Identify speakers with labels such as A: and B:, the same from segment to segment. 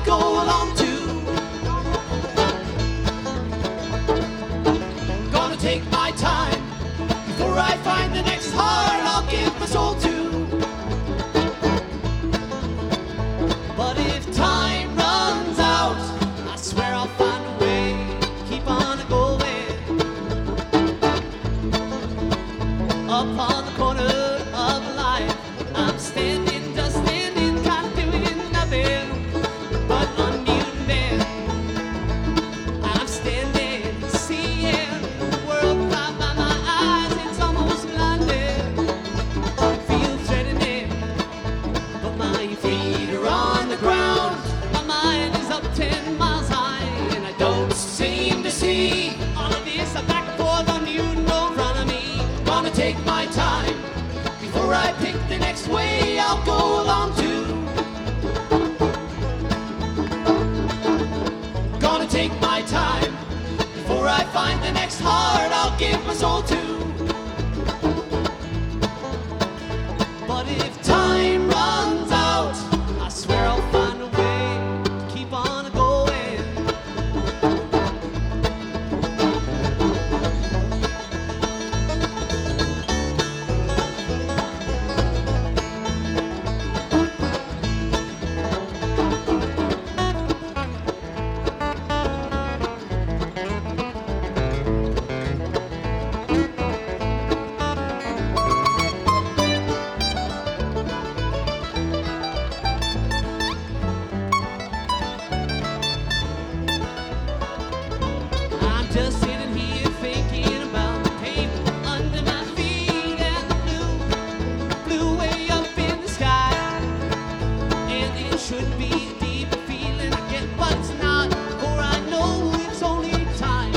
A: go along too. Gonna take my time before I find the next heart I'll give my soul to. But if time runs out, I swear I'll find a way, keep on going. Up on the corner of life, I'm standing, just standing, kind of doing nothing but unmuting. I'm standing, seeing the world right by my eyes. It's almost blinding, feels threatening, but my feet are on the ground. My mind is up 10 miles high, and I don't seem to see all of this back and forth unmuting in front of me. Gonna take my time before I pick the next way I'll go along to. Gonna take my time before I find the next heart I'll give my soul to. But if time runs out, I swear I'll find a way to keep on going. I'm just sitting here thinking about the table under my feet and the blue way up in the sky. And it should be a deep feeling I get, but it's not. For I know it's only time.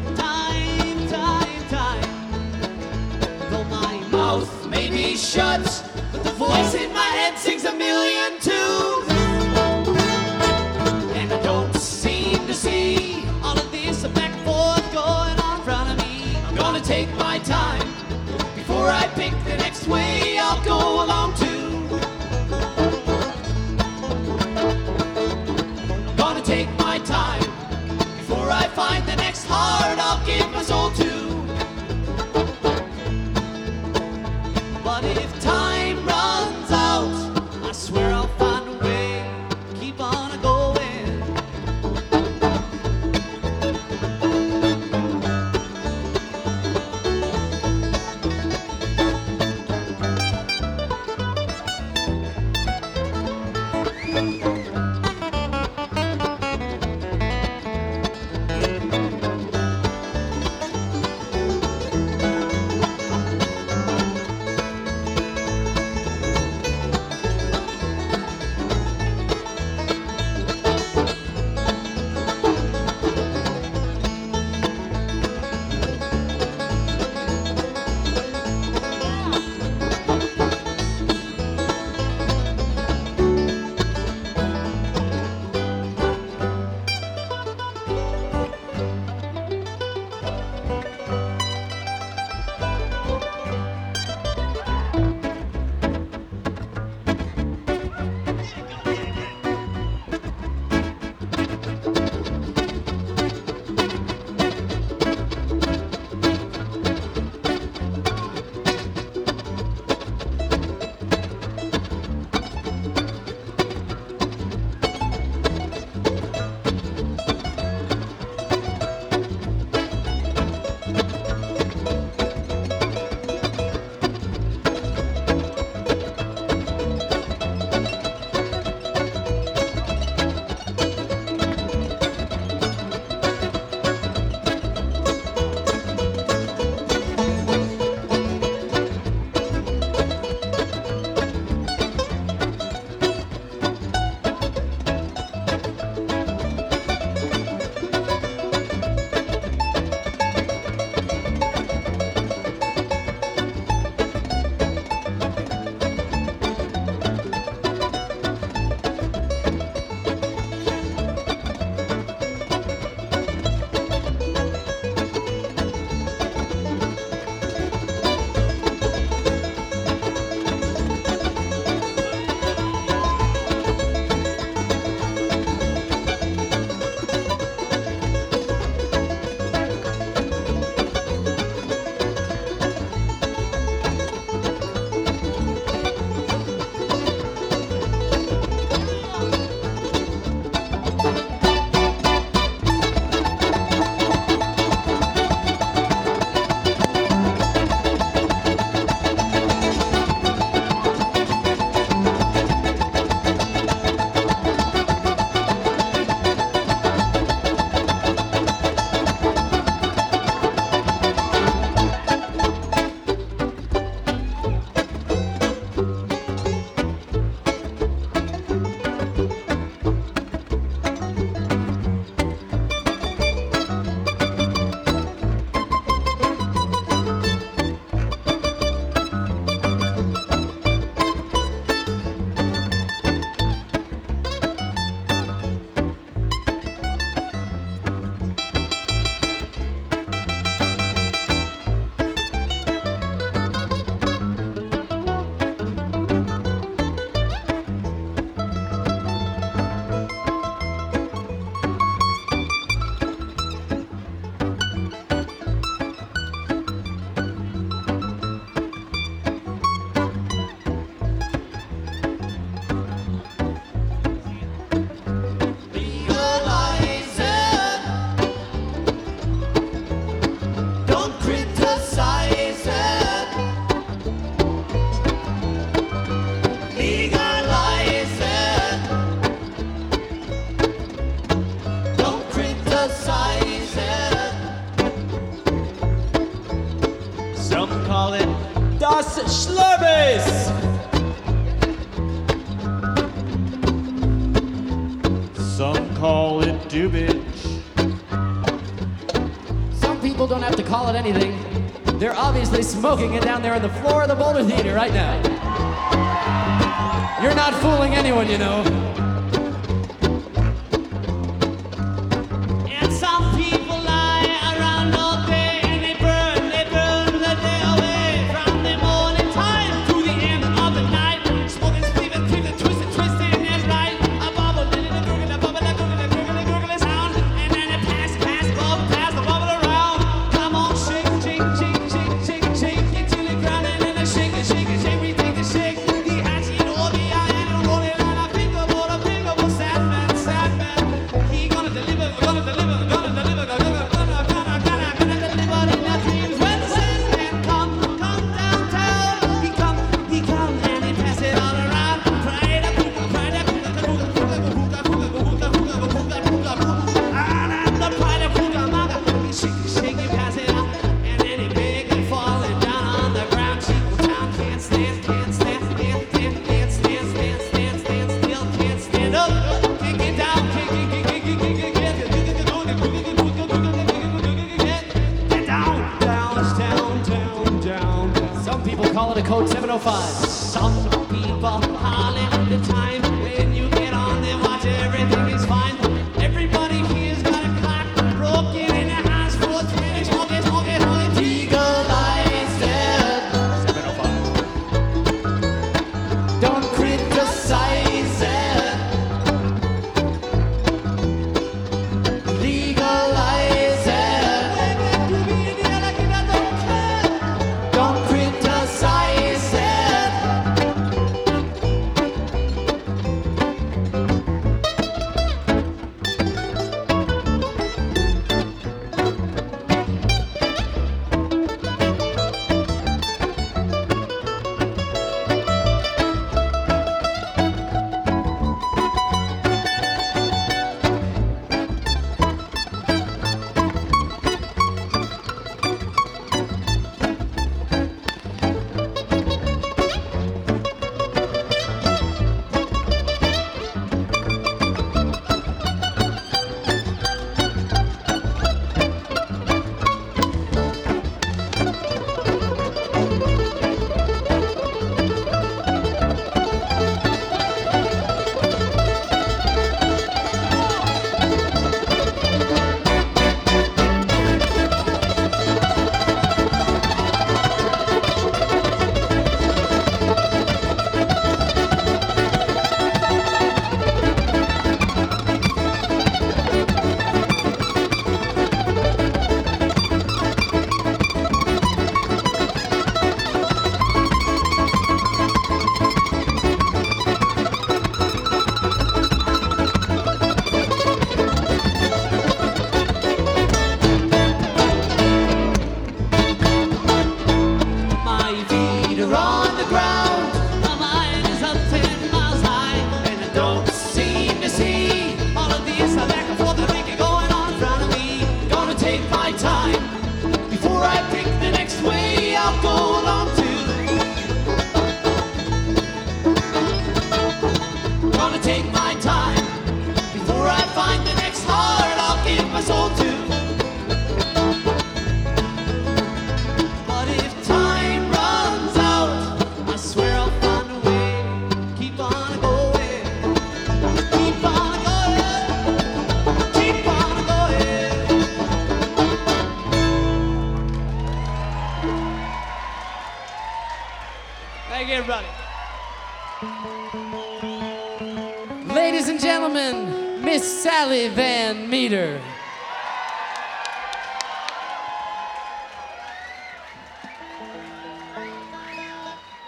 A: Though my mouth may be shut, but the voice in my head sings a million tunes. And I don't seem to see all of this back and forth going on in front of me. I'm gonna take my time before I pick the next way I'll go along to. Gonna take my time before I find the next heart I'll give my soul to. But if time runs out, I swear call it anything. They're obviously smoking it down there on the floor of the Boulder Theater right now. You're not fooling anyone, you know. And some people lie around all day and they burn the day away. From the morning time to the end of the night. Smoking, sleeping, twisting, twisting is right. A bubble, a gurgling sound. And then it pass the bubble around. Come on, shake, shake, shake, shake, shake, shake it till the ground. And then shake it, shake it, shake, we take the shake. The ash, you know, the eye, and roll it on a finger, sad man, sad man. He gonna deliver, gonna deliver, gonna deliver, gonna deliver in the dreams. When the Sandman come downtown, he come and he pass it all around. Pride, and the pride of Cucamonga. He shake, he pass it out, and then he big and falling down on the ground. Chico Town can't stand still, can't stand up. Kick it down, kick it down. Some people call it a code 705. Some people call it the time when you get on there, watch everything is fine. Everybody here's got a clock broken in the house for 20. Smoke it, legalize it. 705. Don't criticize it. Legalize it. Don't criticize it. Thank you, everybody. Ladies and gentlemen, Miss Sally Van Meter.